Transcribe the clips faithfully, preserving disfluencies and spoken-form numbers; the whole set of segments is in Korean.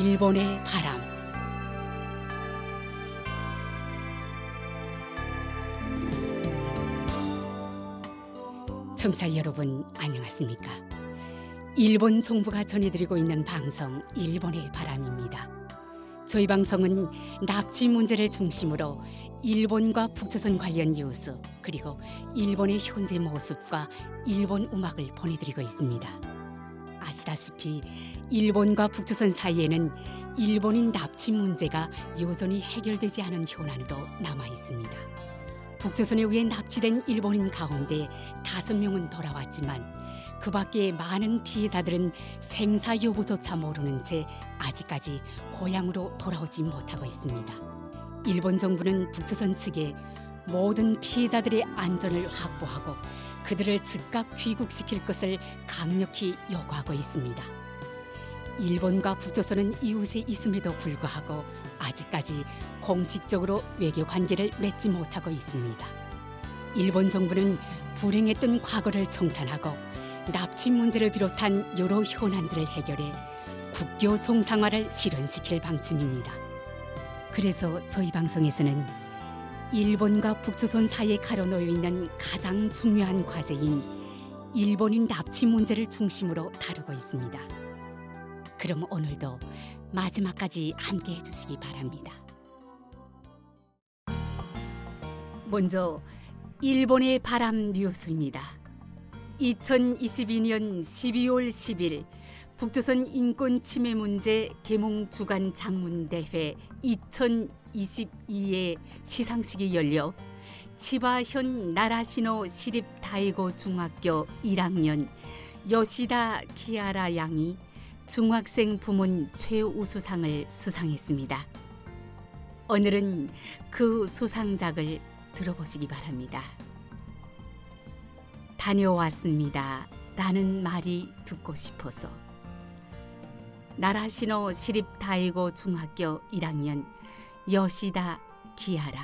일본의 바람. 청취자 여러분 안녕하십니까? 일본 정부가 전해드리고 있는 방송 일본의 바람입니다. 저희 방송은 납치 문제를 중심으로 일본과 북조선 관련 뉴스 그리고 일본의 현재 모습과 일본 음악을 보내드리고 있습니다. 아시다시피 일본과 북조선 사이에는 일본인 납치 문제가 여전히 해결되지 않은 현안으로 남아 있습니다. 북조선에 의해 납치된 일본인 가운데 다섯 명은 돌아왔지만 그 밖에 많은 피해자들은 생사 여부조차 모르는 채 아직까지 고향으로 돌아오지 못하고 있습니다. 일본 정부는 북조선 측에 모든 피해자들의 안전을 확보하고 그들을 즉각 귀국시킬 것을 강력히 요구하고 있습니다. 일본과 북조선은 이웃에 있음에도 불구하고 아직까지 공식적으로 외교 관계를 맺지 못하고 있습니다. 일본 정부는 불행했던 과거를 청산하고 납치 문제를 비롯한 여러 현안들을 해결해 국교 정상화를 실현시킬 방침입니다. 그래서 저희 방송에서는 일본과 북조선 사이에 가로놓여 있는 가장 중요한 과제인 일본인 납치 문제를 중심으로 다루고 있습니다. 그럼 오늘도 마지막까지 함께 해주시기 바랍니다. 먼저 일본의 바람 뉴스입니다. 이천이십이 년 십이월 십일 북조선 인권 침해 문제 계몽 주간 장문대회 이천이십이의 시상식이 열려 치바현 나라시노 시립 다이고 중학교 일 학년 요시다 키아라 양이 중학생 부문 최우수상을 수상했습니다. 오늘은 그 수상작을 들어보시기 바랍니다. 다녀왔습니다 라는 말이 듣고 싶어서. 나라시노 시립 다이고 중학교 일 학년 요시다 키아라.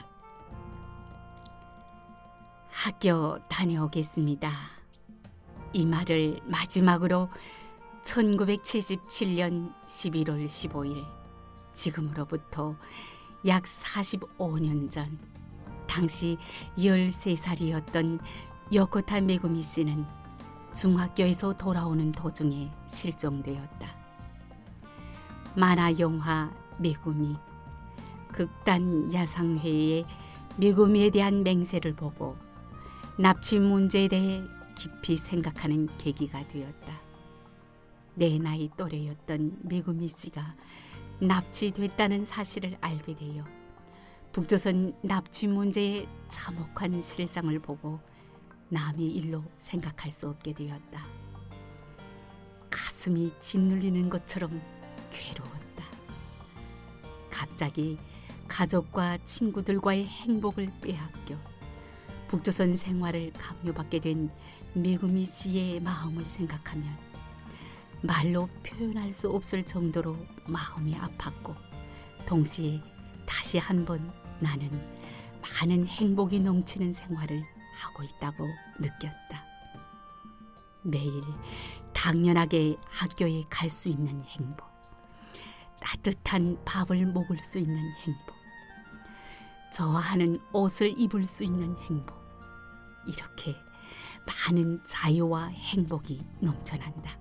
학교 다녀오겠습니다. 이 말을 마지막으로 천구백칠십칠 년 십일월 십오일 지금으로부터 약 사십오 년 전 당시 열세 살이었던 요코타 메구미 씨는 중학교에서 돌아오는 도중에 실종되었다. 만화 영화 메구미, 극단 야상회의 메구미에 대한 맹세를 보고 납치 문제에 대해 깊이 생각하는 계기가 되었다. 내 나이 또래였던 메구미 씨가 납치됐다는 사실을 알게 되어 북조선 납치 문제의 참혹한 실상을 보고 남의 일로 생각할 수 없게 되었다. 가슴이 짓눌리는 것처럼 괴로웠다. 갑자기 가족과 친구들과의 행복을 빼앗겨 북조선 생활을 강요받게 된 메구미 씨의 마음을 생각하면 말로 표현할 수 없을 정도로 마음이 아팠고 동시에 다시 한번 나는 많은 행복이 넘치는 생활을 하고 있다고 느꼈다. 매일 당연하게 학교에 갈 수 있는 행복, 따뜻한 밥을 먹을 수 있는 행복, 좋아하는 옷을 입을 수 있는 행복, 이렇게 많은 자유와 행복이 넘쳐난다.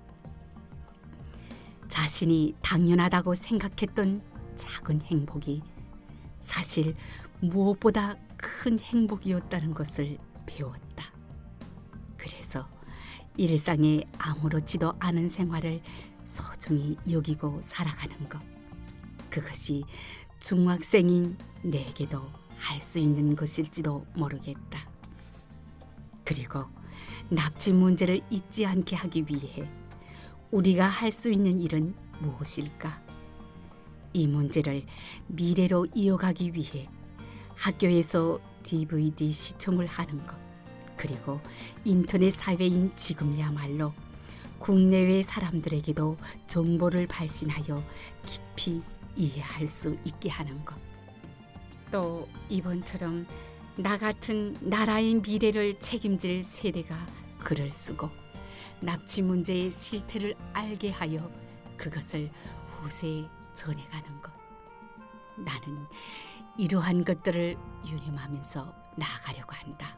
자신이 당연하다고 생각했던 작은 행복이 사실 무엇보다 큰 행복이었다는 것을 배웠다. 그래서 일상에 아무렇지도 않은 생활을 소중히 여기고 살아가는 것, 그것이 중학생인 내게도 할 수 있는 것일지도 모르겠다. 그리고 납치 문제를 잊지 않게 하기 위해 우리가 할 수 있는 일은 무엇일까? 이 문제를 미래로 이어가기 위해 학교에서 디브이디 시청을 하는 것, 그리고 인터넷 사회인 지금이야말로 국내외 사람들에게도 정보를 발신하여 깊이 이해할 수 있게 하는 것. 또 이번처럼 나 같은 나라의 미래를 책임질 세대가 글을 쓰고 납치 문제의 실태를 알게 하여 그것을 후세에 전해가는 것. 나는 이러한 것들을 유념하면서 나아가려고 한다.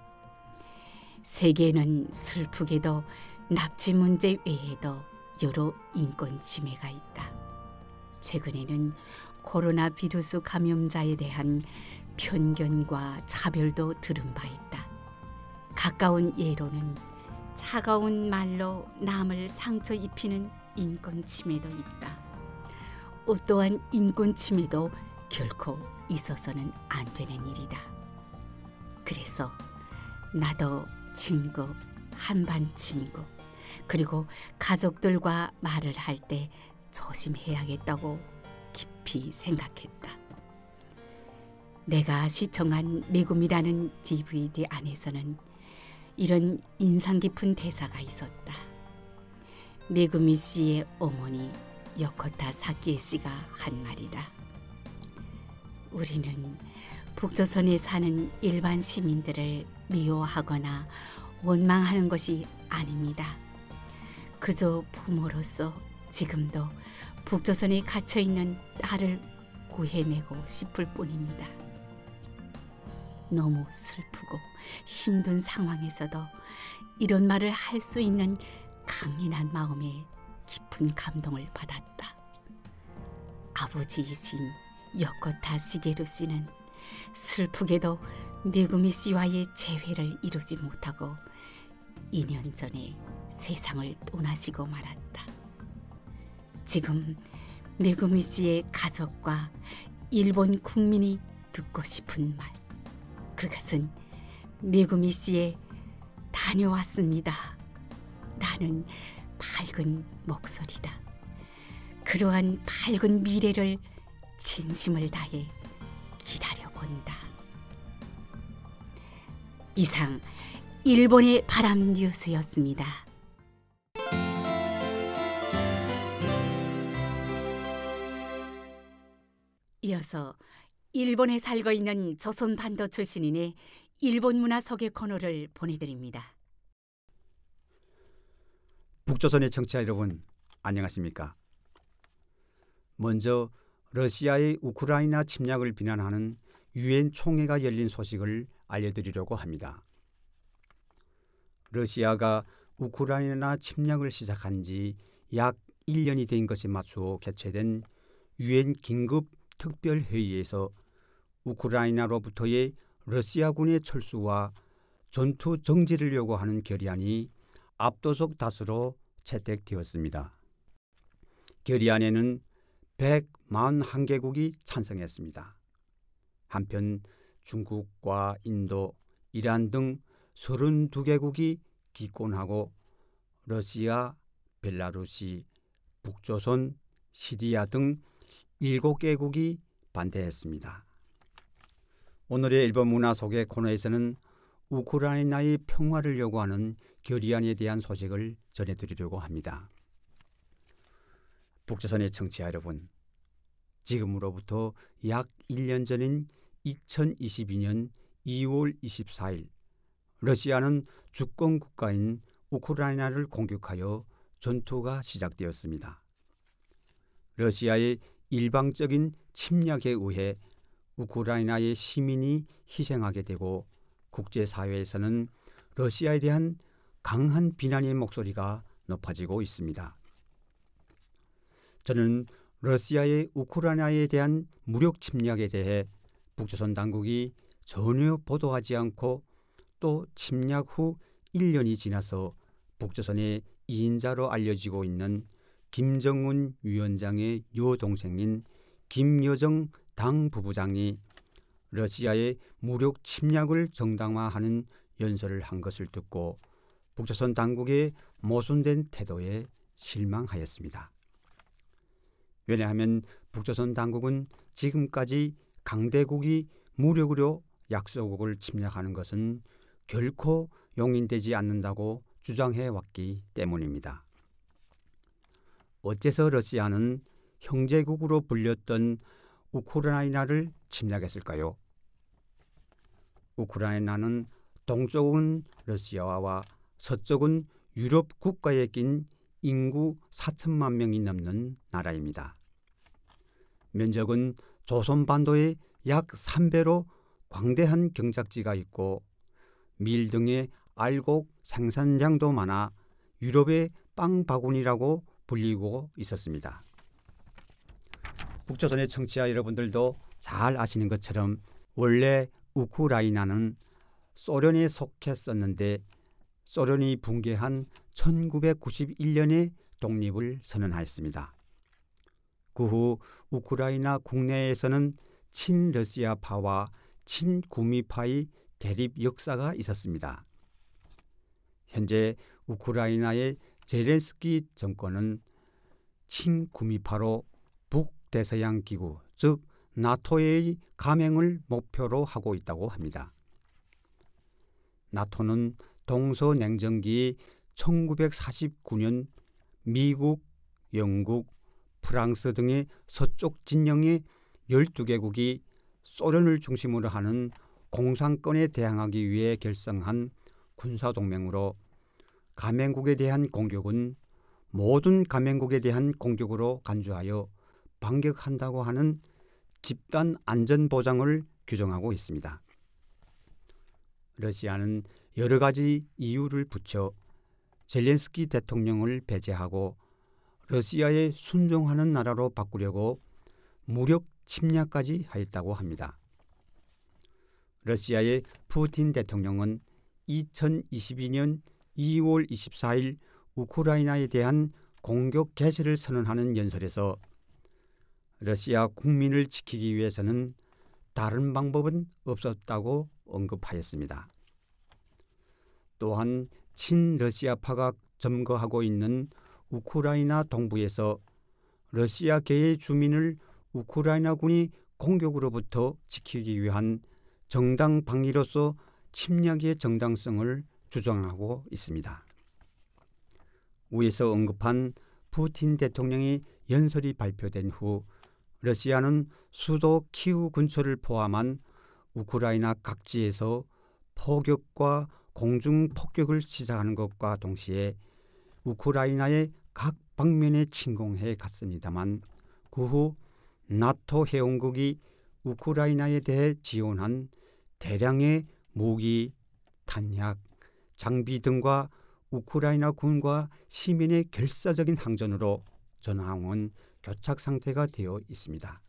세계에는 슬프게도 납치 문제 외에도 여러 인권 침해가 있다. 최근에는 코로나 비루스 감염자에 대한 편견과 차별도 들은 바 있다. 가까운 예로는 차가운 말로 남을 상처 입히는 인권 침해도 있다. 어떠한 인권 침해도 결코 있어서는 안 되는 일이다. 그래서 나도 친구, 한반 친구, 그리고 가족들과 말을 할 때 조심해야겠다고 깊이 생각했다. 내가 시청한 메구미라는 디브이디 안에서는 이런 인상 깊은 대사가 있었다. 메구미 씨의 어머니 요코타 사키에 씨가 한 말이다. 우리는 북조선에 사는 일반 시민들을 미워하거나 원망하는 것이 아닙니다. 그저 부모로서 지금도 북조선에 갇혀있는 딸을 구해내고 싶을 뿐입니다. 너무 슬프고 힘든 상황에서도 이런 말을 할 수 있는 강인한 마음에 깊은 감동을 받았다. 아버지이신 요코타 시게루 씨는 슬프게도 메구미 씨와의 재회를 이루지 못하고 이 년 전에 세상을 떠나시고 말았다. 지금 메구미 씨의 가족과 일본 국민이 듣고 싶은 말, 그것은 메구미 씨의 다녀왔습니다 라는 밝은 목소리다. 그러한 밝은 미래를 진심을 다해 기다려본다. 이상 일본의 바람 뉴스였습니다. 이어서 일본에 살고 있는 조선반도 출신인의 일본 문화 소개 코너를 보내드립니다. 북조선의 청취자 여러분, 안녕하십니까? 먼저 러시아의 우크라이나 침략을 비난하는 유엔 총회가 열린 소식을 알려드리려고 합니다. 러시아가 우크라이나 침략을 시작한 지 약 일 년이 된 것에 맞추어 개최된 유엔 긴급 특별회의에서 우크라이나로부터의 러시아군의 철수와 전투 정지를 요구하는 결의안이 압도적 다수로 채택되었습니다. 결의안에는 백사십일 개국이 찬성했습니다. 한편 중국과 인도, 이란 등 삼십이 개국이 기권하고 러시아, 벨라루시, 북조선, 시리아 등 일곱 개국이 반대했습니다. 오늘의 일본 문화 소개 코너에서는 우크라이나의 평화를 요구하는 결의안에 대한 소식을 전해드리려고 합니다. 북조선의 청취자 여러분, 지금으로부터 약 일 년 전인 이천이십이 년 이월 이십사일 러시아는 주권 국가인 우크라이나를 공격하여 전투가 시작되었습니다. 러시아의 일방적인 침략에 의해 우크라이나의 시민이 희생하게 되고 국제사회에서는 러시아에 대한 강한 비난의 목소리가 높아지고 있습니다. 저는 러시아의 우크라이나에 대한 무력 침략에 대해 북조선 당국이 전혀 보도하지 않고 또 침략 후 일 년이 지나서 북조선의 이인자로 알려지고 있는 김정은 위원장의 여동생인 김여정 당 부부장이 러시아의 무력 침략을 정당화하는 연설을 한 것을 듣고 북조선 당국의 모순된 태도에 실망하였습니다. 왜냐하면 북조선 당국은 지금까지 강대국이 무력으로 약소국을 침략하는 것은 결코 용인되지 않는다고 주장해 왔기 때문입니다. 어째서 러시아는 형제국으로 불렸던 우크라이나를 침략했을까요? 우크라이나는 동쪽은 러시아와 서쪽은 유럽 국가에 낀 인구 사천만 명이 넘는 나라입니다. 면적은 조선반도의 약 삼 배로 광대한 경작지가 있고 밀 등의 알곡 생산량도 많아 유럽의 빵 바구니라고 불리고 있었습니다. 북조선의 청취자 여러분들도 잘 아시는 것처럼 원래 우크라이나는 소련에 속했었는데 소련이 붕괴한 천구백구십일 년에 독립을 선언하였습니다. 그 후 우크라이나 국내에서는 친러시아파와 친구미파의 대립 역사가 있었습니다. 현재 우크라이나의 젤렌스키 정권은 친구미파로 북대서양 기구, 즉 나토의 가맹을 목표로 하고 있다고 합니다. 나토는 동서냉전기 천구백사십구 년 미국, 영국, 프랑스 등의 서쪽 진영의 열두 개국이 소련을 중심으로 하는 공산권에 대항하기 위해 결성한 군사동맹으로 가맹국에 대한 공격은 모든 가맹국에 대한 공격으로 간주하여 반격한다고 하는 집단 안전보장을 규정하고 있습니다. 러시아는 여러 가지 이유를 붙여 젤렌스키 대통령을 배제하고 러시아에 순종하는 나라로 바꾸려고 무력 침략까지 하였다고 합니다. 러시아의 푸틴 대통령은 이천이십이 년 이월 이십사일 우크라이나에 대한 공격 개시를 선언하는 연설에서 러시아 국민을 지키기 위해서는 다른 방법은 없었다고 언급하였습니다. 또한 친러시아파가 점거하고 있는 우크라이나 동부에서 러시아계의 주민을 우크라이나군이 공격으로부터 지키기 위한 정당 방위로서 침략의 정당성을 주장하고 있습니다. 위에서 언급한 푸틴 대통령의 연설이 발표된 후 러시아는 수도 키우 근처를 포함한 우크라이나 각지에서 포격과 공중 폭격을 시작하는 것과 동시에 우크라이나의 각 방면에 침공해 갔습니다만 그 후 나토 회원국이 우크라이나에 대해 지원한 대량의 무기, 탄약, 장비 등과 우크라이나 군과 시민의 결사적인 항전으로 전 상황은 교착 상태가 되어 있습니다.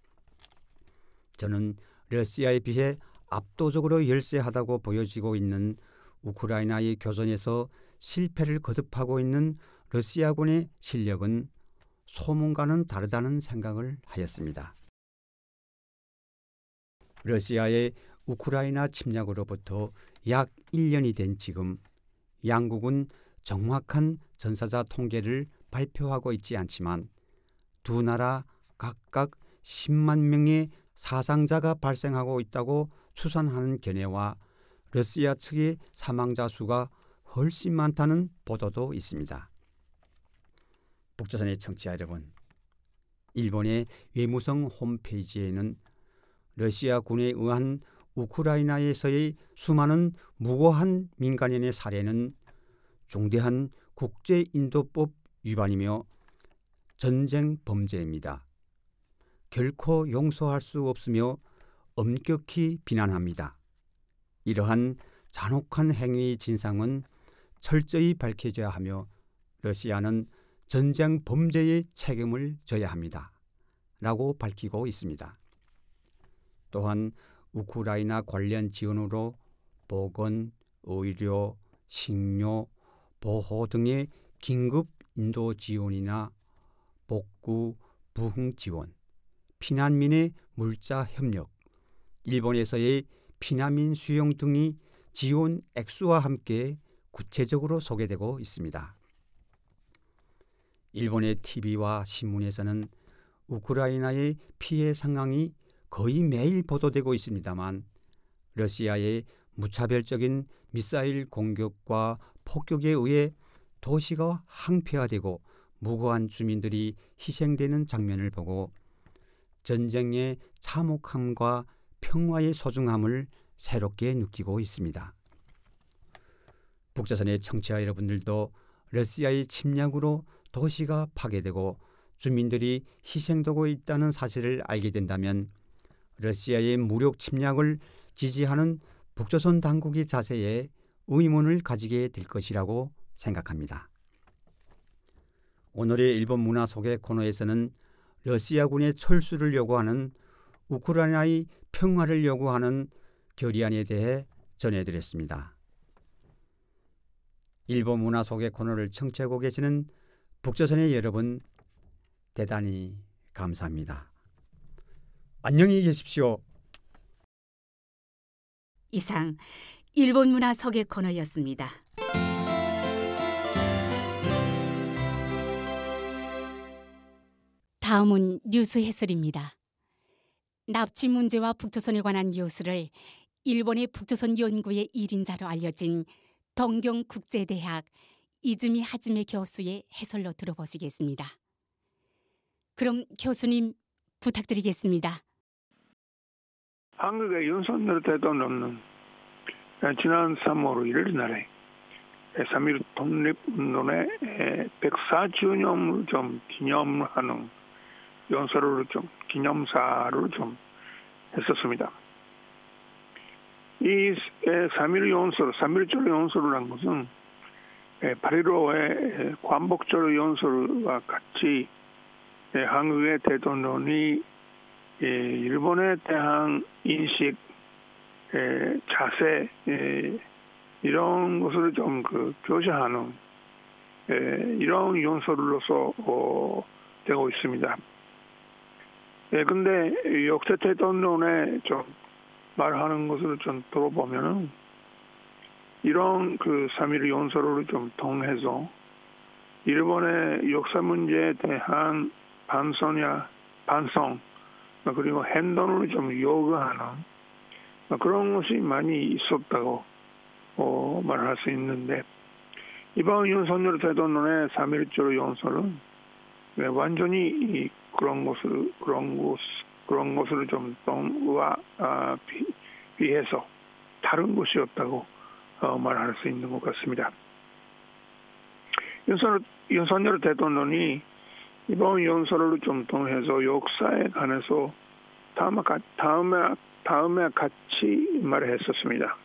저는 러시아에 비해 압도적으로 열세하다고 보여지고 있는 우크라이나의 교전에서 실패를 거듭하고 있는 러시아군의 실력은 소문과는 다르다는 생각을 하였습니다. 러시아의 우크라이나 침략으로부터 약 일 년이 된 지금 양국은 정확한 전사자 통계를 발표하고 있지 않지만 두 나라 각각 십만 명의 사상자가 발생하고 있다고 추산하는 견해와 러시아 측의 사망자 수가 훨씬 많다는 보도도 있습니다. 북조선의 청취자 여러분, 일본의 외무성 홈페이지에는 러시아군에 의한 우크라이나에서의 수많은 무고한 민간인의 살해는 중대한 국제인도법 위반이며 전쟁 범죄입니다. 결코 용서할 수 없으며 엄격히 비난합니다. 이러한 잔혹한 행위의 진상은 철저히 밝혀져야 하며 러시아는 전쟁 범죄의 책임을 져야 합니다. 라고 밝히고 있습니다. 또한 우크라이나 관련 지원으로 보건, 의료, 식료, 보호 등의 긴급 인도 지원이나 복구, 부흥 지원, 피난민의 물자 협력, 일본에서의 피난민 수용 등이 지원 액수와 함께 구체적으로 소개되고 있습니다. 일본의 티비와 신문에서는 우크라이나의 피해 상황이 거의 매일 보도되고 있습니다만 러시아의 무차별적인 미사일 공격과 폭격에 의해 도시가 항폐화되고 무고한 주민들이 희생되는 장면을 보고 전쟁의 참혹함과 평화의 소중함을 새롭게 느끼고 있습니다. 북조선의 청취자 여러분들도 러시아의 침략으로 도시가 파괴되고 주민들이 희생되고 있다는 사실을 알게 된다면 러시아의 무력 침략을 지지하는 북조선 당국의 자세에 의문을 가지게 될 것이라고 생각합니다. 오늘의 일본 문화 소개 코너에서는 러시아군의 철수를 요구하는 우크라이나의 평화를 요구하는 결의안에 대해 전해드렸습니다. 일본 문화 소개 코너를 청취하고 계시는 북조선의 여러분, 대단히 감사합니다. 안녕히 계십시오. 이상 일본 문화 소개 코너였습니다. 다음은 뉴스 해설입니다. 납치 문제와 북조선에 관한 뉴스를 일본의 북조선 연구의 일인자로 알려진 동경국제대학 이즈미 하즈메 교수의 해설로 들어보시겠습니다. 그럼 교수님 부탁드리겠습니다. 한국의 윤석열 대통령은 지난 삼월 일일 날에 삼일 독립운동의 백사 주년을 좀 기념하는 연설을 좀 기념사를 좀 했었습니다. 이 삼일 연설, 삼일절 연설을 한 것은 팔일오의 광복절 연설과 같이 한국의 대통령이 일본에 대한 인식, 자세 이런 것을 좀 그 교시하는 이런 연설로서 되고 있습니다. 그런데 역대 대통령의 좀 말하는 것을 좀 들어보면은 이런 그 삼일 연설을 좀 통해서 일본의 역사 문제에 대한 반성이야 반성 그리고 행동을 좀 요구하는 그런 것이 많이 있었다고 어, 말할 수 있는데 이번 윤석열 대통령의 삼일절 연설은 완전히 그런 것을 그런 것 그런 것을 좀 동과 아, 비, 비해서 다른 것이었다고 어, 말할 수 있는 것 같습니다. 윤석열, 윤석열 대통령이 이번 연설을 좀 통해서 역사에 관해서 다음에 다음에 다음에 같이 말했었습니다.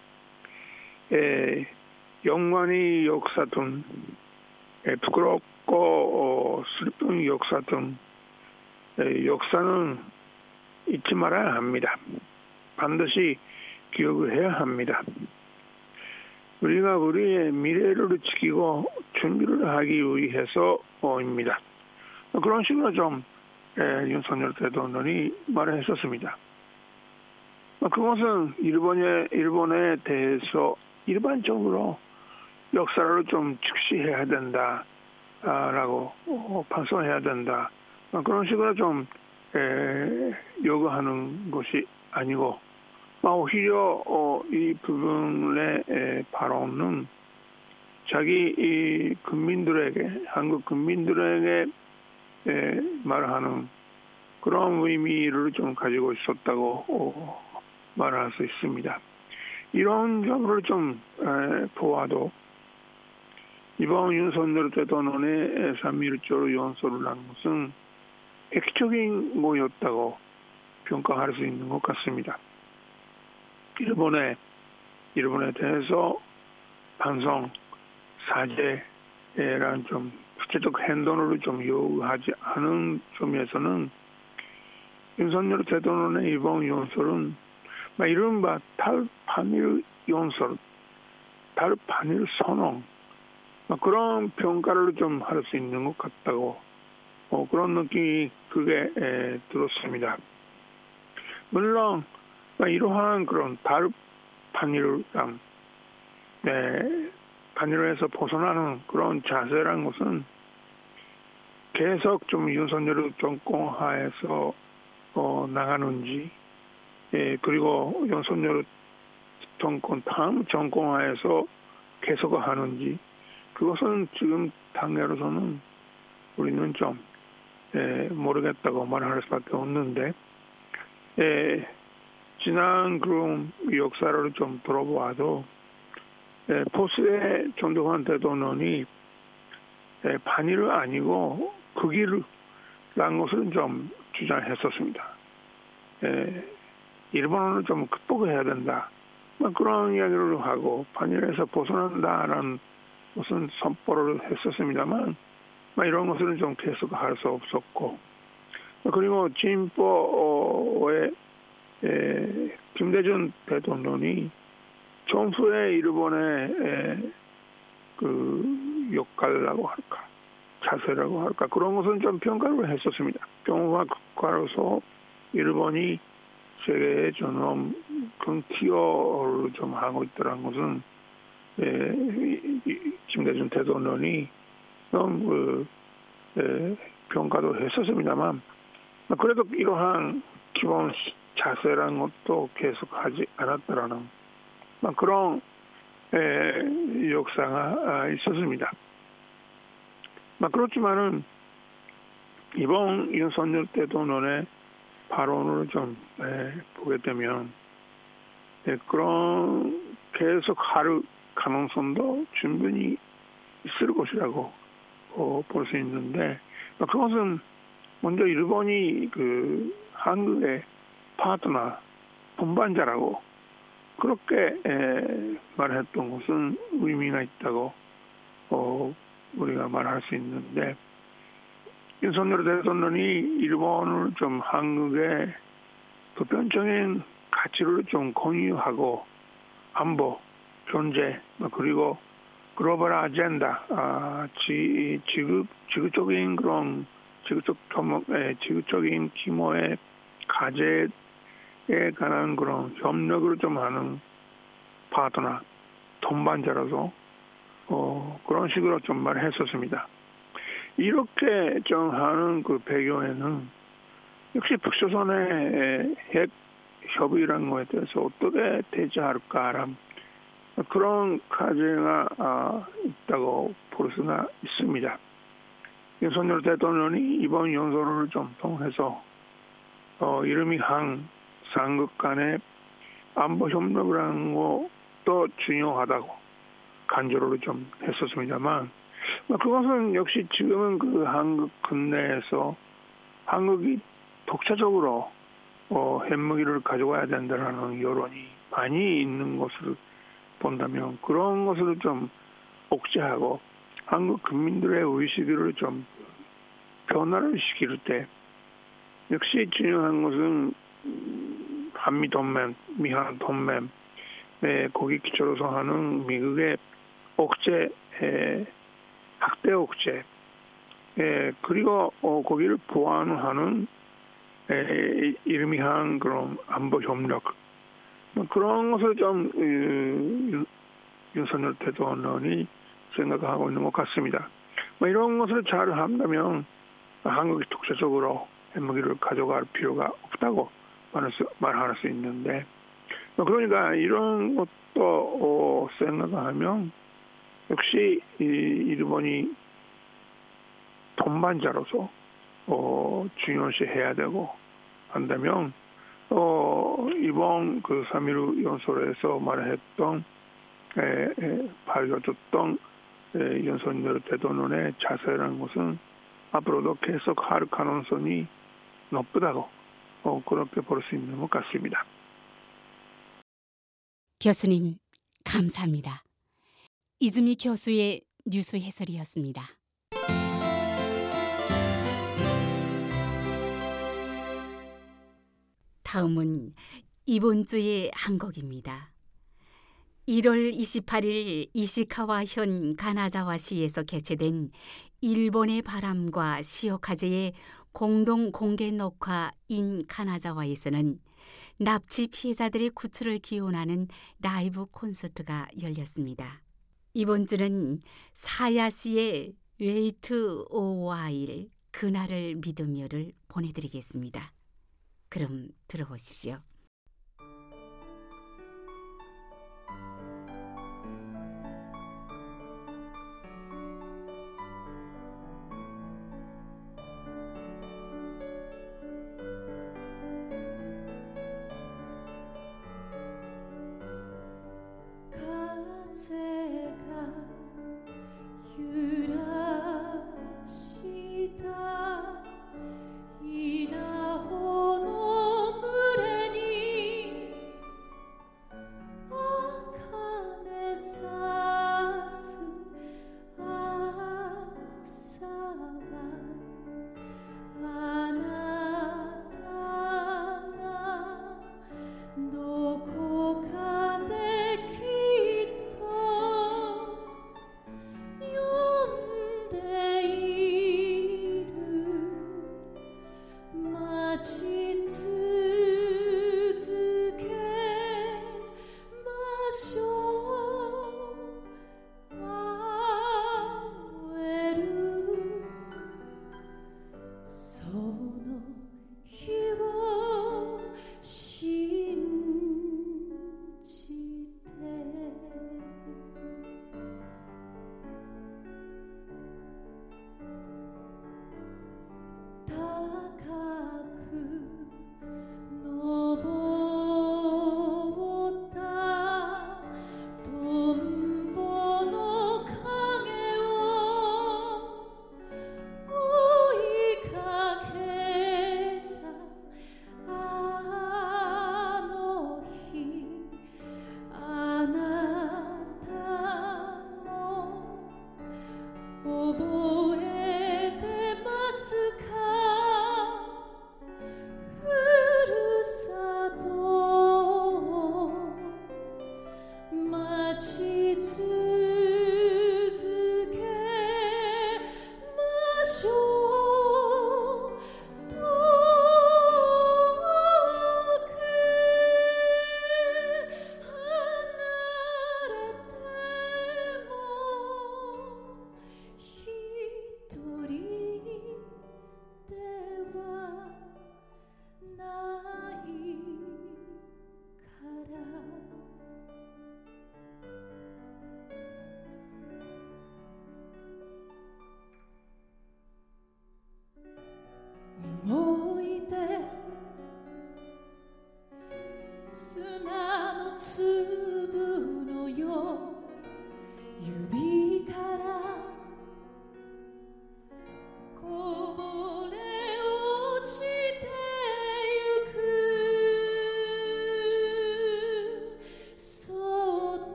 에, 영원히 역사 등 에, 부끄럽고 어, 슬픈 역사 등 에, 역사는 잊지 말아야 합니다. 반드시 기억을 해야 합니다. 우리가 우리의 미래를 지키고 준비를 하기 위해서입니다. 그런 식으로 좀 에, 윤석열 대통령이 말을 했었습니다. 그것은 일본에, 일본에 대해서 일반적으로 역사를 좀 즉시해야 된다라고 어, 반성해야 된다. 그런 식으로 좀 에, 요구하는 것이 아니고 오히려 어, 이 부분의 에, 발언은 자기 이 국민들에게 한국 국민들에게 에, 말하는 그런 의미를 좀 가지고 있었다고 어, 말할 수 있습니다. 이런 점을 좀 에, 보아도 이번 윤석열 대통령의 삼일절 연설을 한 것은 액적인 거였다고 평가할 수 있는 것 같습니다. 일본에 일본에 대해서 반성, 사죄라는 좀 구체적 행동을 좀 요구하지 않은 점에서는 윤석열 대통령의 이번 연설은 이른바 탈반일 연설, 탈반일 선언 그런 평가를 좀 할 수 있는 것 같다고 어, 그런 느낌이 그게 에, 들었습니다. 물론 이러한 그런 탈반일당 네, 반일에서 벗어나는 그런 자세라는 것은 계속 좀 윤석열 정권 하에서 어, 나가는지 예, 그리고 윤석열 정권 다음 정권 하에서 계속 하는지 그것은 지금 당내로서는 우리는 좀 예, 모르겠다고 말할 수밖에 없는데 예, 지난 그런 역사를 좀 들어보아도 예, 포스의 전두환 대통령이 예, 반일은 아니고 극일 라는 것을 좀 주장했었습니다. 에, 일본어를 좀 극복해야 된다. 뭐 그런 이야기를 하고 반일에서 벗어난다라는 무슨 선포를 했었습니다만 뭐 이런 것을 좀 계속 할 수 없었고 그리고 진보의 에, 김대중 대통령이 정부의 일본의 에, 그 역할이라고 할까 자세라고 할까 그런 것은 좀 평가를 했었습니다. 경우와 국가로서 일본이 세계에 좀 큰 기여를 좀 하고 있다는 것은 에, 이, 이, 김대중 대통령이 좀 그, 에, 평가도 했었습니다만 그래도 이러한 기본 자세라는 것도 계속하지 않았다라는 그런 에, 역사가 있었습니다. 그렇지만은 이번 윤석열 대통령의 발언을 좀 에, 보게 되면 에, 그런 계속 할 가능성도 충분히 있을 것이라고 어, 볼 수 있는데 그것은 먼저 일본이 그 한국의 파트너 동반자라고 그렇게 에, 말했던 것은 의미가 있다고 어, 우리가 말할 수 있는데 윤석열 대통령이 일본을 좀 한국의 보편적인 가치를 좀 공유하고 안보, 경제 그리고 글로벌 아젠다, 아, 지, 지급, 지구적인 그런 지구적 규모, 에, 지구적인 규모의 과제에 관한 그런 협력을 좀 하는 파트너, 동반자로서 어, 그런 식으로 좀 말했었습니다. 이렇게 좀 하는 그 배경에는 역시 북조선의 핵 협의라는 것에 대해서 어떻게 대처할까라는 그런 과제가 아, 있다고 볼 수가 있습니다. 윤석열 대통령이 이번 연설을 좀 통해서 어, 이름이 한 삼국 간의 안보 협력을 하는 것도 중요하다고 간주를 좀 했었습니다만 그것은 역시 지금은 그 한국 근내에서 한국이 독자적으로 어, 핵무기를 가져가야 된다는 여론이 많이 있는 것을 본다면 그런 것을 좀 억제하고 한국 국민들의 의식을 좀 변화를 시킬 때 역시 중요한 것은 한미 동맹, 미한 동맹 거기 기초로서 하는 미국의 억제, 에, 학대 억제 에, 그리고 어, 거기를 보완하는 에, 이름이 한 그런 안보 협력 그런 것을 좀 음, 윤석열 대통령이 생각하고 있는 것 같습니다. 뭐 이런 것을 잘 한다면 한국이 독자적으로 핵무기를 가져갈 필요가 없다고 말할 수, 말할 수 있는데 그러니까 이런 것도 어, 생각하면 역시 이 일본이 동반자로서 어, 중요시해야 되고 한다면 어, 이번 그 삼일오 연설에서 말했던 에, 에, 밝혀졌던 에, 윤석열 대통령의 자세라는 것은 앞으로도 계속 할 가능성이 높다고 어, 그렇게 볼 수 있는 것 같습니다. 교수님 감사합니다. 이즈미 교수의 뉴스 해설이었습니다. 다음은 이번 주의 한 곡입니다. 일월 이십팔일 이시카와현 가나자와시에서 개최된 일본의 바람과 시오카제의 공동 공개 녹화 인 가나자와에서는 납치 피해자들의 구출을 기원하는 라이브 콘서트가 열렸습니다. 이번 주는 사야 씨의 웨이트 오와일 그날을 믿으며를 보내드리겠습니다. 그럼 들어보십시오. 유라시다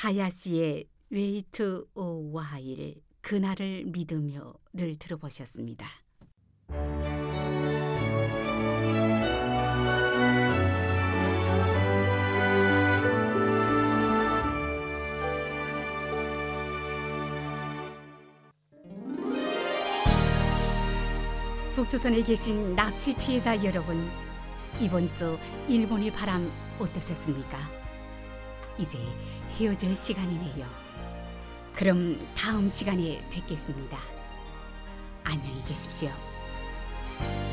하야시의 웨이트 오 와일 그날을 믿으며를 들어보셨습니다. 북조선에 계신 납치 피해자 여러분, 이번 주 일본의 바람 어떠셨습니까? 이제 헤어질 시간이네요. 그럼 다음 시간에 뵙겠습니다. 안녕히 계십시오.